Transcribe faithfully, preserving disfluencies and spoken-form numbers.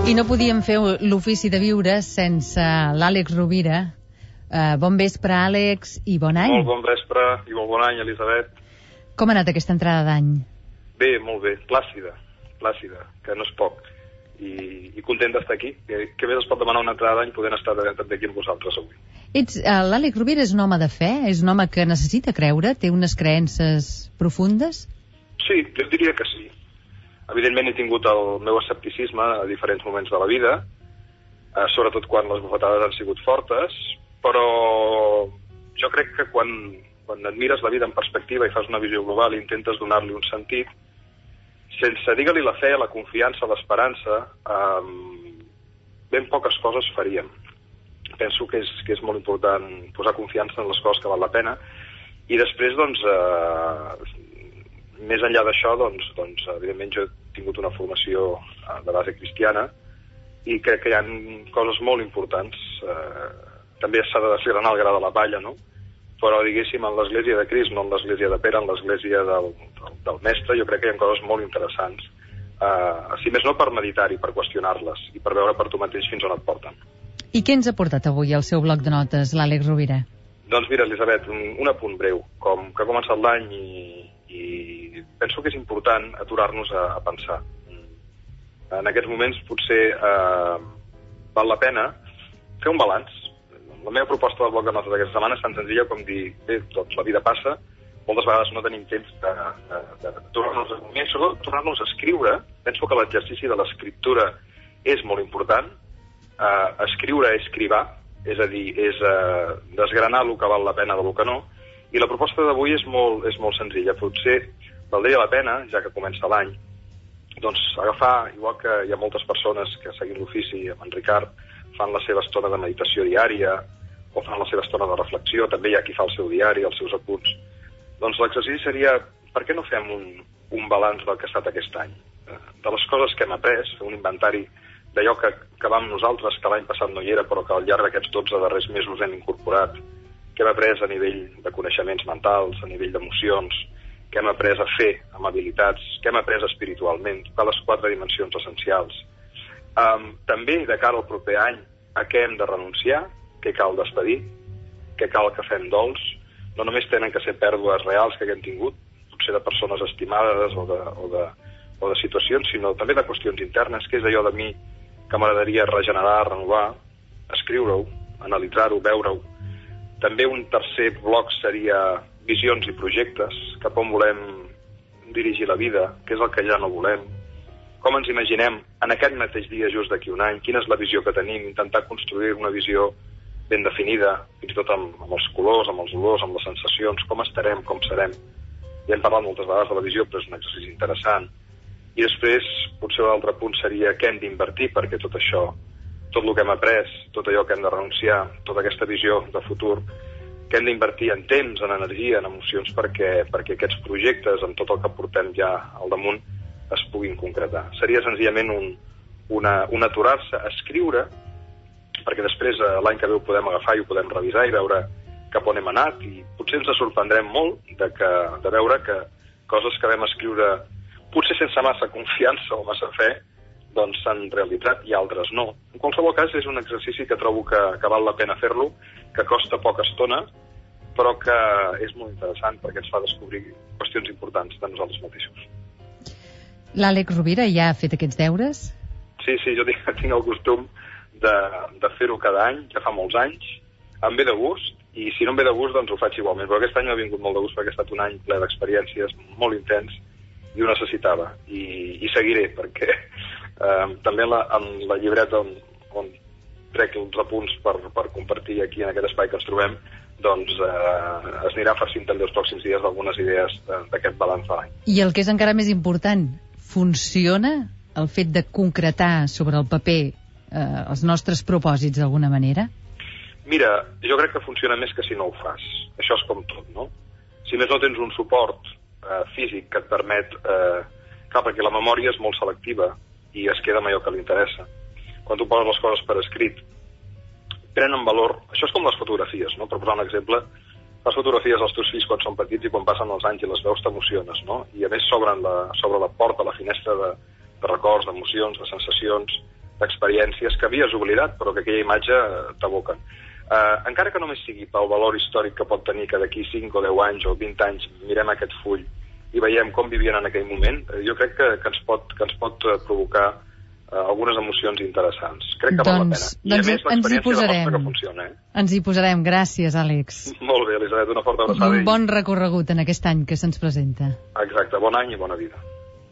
I no podíem fer l'ofici de viure sense l'Àlex Rovira. Uh, bon vespre, Àlex, i bon any. Molt bon vespre i molt bon any, Elisabet. Com ha anat aquesta entrada d'any? Bé, molt bé, plàcida, plàcida, que no és poc. I, i content d'estar aquí. Què, què més es pot demanar una entrada d'any podent estar també aquí amb vosaltres avui? Ets, uh, L'Àlex Rovira és un home de fe? És un home que necessita creure? Té unes creences profundes? Sí, jo diria que sí. Evidentment he tingut el meu escepticisme a diferents moments de la vida, eh, sobretot quan les bufetades han sigut fortes, però jo crec que quan, quan admires la vida en perspectiva i fas una visió global i intentes donar-li un sentit, sense digue-li la fe, la confiança, l'esperança, eh, ben poques coses faríem. Penso que és, que és molt important posar confiança en les coses que val la pena, i després, doncs, eh, més enllà d'això, doncs, doncs, evidentment jo he tingut una formació de base cristiana i crec que hi ha coses molt importants. Eh, també s'ha de desgranar el gra de la palla, no? Però, diguéssim, en l'església de Crist, no en l'església de Pere, en l'església del, del, del Mestre, jo crec que hi ha coses molt interessants. Eh, si més no, per meditar-hi, per qüestionar-les i per veure per tu mateix fins on et porten. I què ens ha portat avui al seu bloc de notes, l'Àlex Rovira? Doncs mira, Elisabet, un, un apunt breu. Com que ha començat l'any i i penso que és important aturar-nos a, a pensar. En aquests moments potser eh, val la pena fer un balanç. La meva proposta del bloc de notes d'aquesta setmana és tan senzilla com dir, bé, doncs la vida passa, moltes vegades no tenim temps de, de, de, de tornar-nos a moment, sobretot tornar-nos a escriure. Penso que l'exercici de l'escriptura és molt important. Eh, escriure és cribar, és a dir, és eh, desgranar el que val la pena del que no. I la proposta d'avui és molt, és molt senzilla. Potser valdria la pena, ja que comença l'any, doncs agafar, igual que hi ha moltes persones que seguint l'ofici amb en Ricard fan la seva estona de meditació diària o fan la seva estona de reflexió, també hi ha qui fa el seu diari, els seus apunts. Doncs l'exercici seria, per què no fem un, un balanç del que ha estat aquest any? De les coses que hem après, fer un inventari d'allò que, que vam nosaltres, que l'any passat no hi era, però que al llarg d'aquests dotze darrers mesos hem incorporat, que hem après a nivell de coneixements mentals, a nivell d'emocions, que hem après a fer amb habilitats, que hem après espiritualment, totes les quatre dimensions essencials. Um, també, de cara al proper any, a què hem de renunciar, què cal despedir, què cal que fem dols. No només tenen que ser pèrdues reals que haguem tingut, potser de persones estimades o de, o de, o de situacions, sinó també de qüestions internes, que és allò de mi que m'agradaria regenerar, renovar, escriure-ho, analitzar-ho, veure-ho. També un tercer bloc seria visions i projectes, cap on volem dirigir la vida, què és el que ja no volem, com ens imaginem en aquest mateix dia just d'aquí un any, quina és la visió que tenim, intentar construir una visió ben definida, fins i tot amb, amb els colors, amb els olors, amb les sensacions, com estarem, com serem. Ja hem parlat moltes vegades de la visió, però és un exercici interessant. I després, potser l'altre punt seria què hem d'invertir perquè tot això, tot el que hem après, tot allò que hem de renunciar, tota aquesta visió de futur, que hem d'invertir en temps, en energia, en emocions, perquè, perquè aquests projectes, amb tot el que portem ja al damunt, es puguin concretar. Seria senzillament un, una, un aturar-se a escriure, perquè després l'any que ve ho podem agafar i ho podem revisar i veure cap on hem anat, i potser ens sorprendrem molt de, que, de veure que coses que vam escriure, potser sense massa confiança o massa fe, doncs s'han realitzat i altres no. En qualsevol cas, és un exercici que trobo que, que val la pena fer-lo, que costa poca estona, però que és molt interessant perquè ens fa descobrir qüestions importants de nosaltres mateixos. L'Àlex Rovira ja ha fet aquests deures? Sí, sí, jo tinc, tinc el costum de, de fer-ho cada any, ja fa molts anys, em ve de gust, i si no em ve de gust, doncs ho faig igualment. Però aquest any m'ha vingut molt de gust perquè ha estat un any ple d'experiències molt intens i ho necessitava. I, i seguiré, perquè eh, també en la, en la llibreta on, on trec els apunts per, per compartir aquí en aquest espai que ens trobem, doncs eh, es anirà farcint també els pròxims dies d'algunes idees d'aquest balanç de l'any. I el que és encara més important, funciona el fet de concretar sobre el paper eh, els nostres propòsits d'alguna manera? Mira, jo crec que funciona més que si no ho fas. Això és com tot, no? Si més no tens un suport eh, físic que et permet... Eh, clar, perquè la memòria és molt selectiva i es queda amb allò que li interessa. Quan tu poses les coses per escrit, prenen valor... Això és com les fotografies, no? Per posar un exemple, fas fotografies als teus fills quan són petits i quan passen els anys i les veus t'emociones, no? I a més s'obren la, s'obre la porta, la finestra de, de records, d'emocions, de sensacions, d'experiències que havies oblidat, però que aquella imatge t'aboquen. Uh, encara que només sigui pel valor històric que pot tenir que d'aquí cinc o deu anys o vint anys mirem aquest full i veiem com vivien en aquell moment, jo crec que, que, ens, pot, que ens pot provocar uh, algunes emocions interessants. Crec que doncs, val la pena. I doncs a més l'experiència demostra que funciona. Eh? Ens hi posarem. Gràcies, Àlex. Molt bé, Elisabet, una forta abraçada. Un bon recorregut en aquest any que se'ns presenta. Exacte, bon any i bona vida.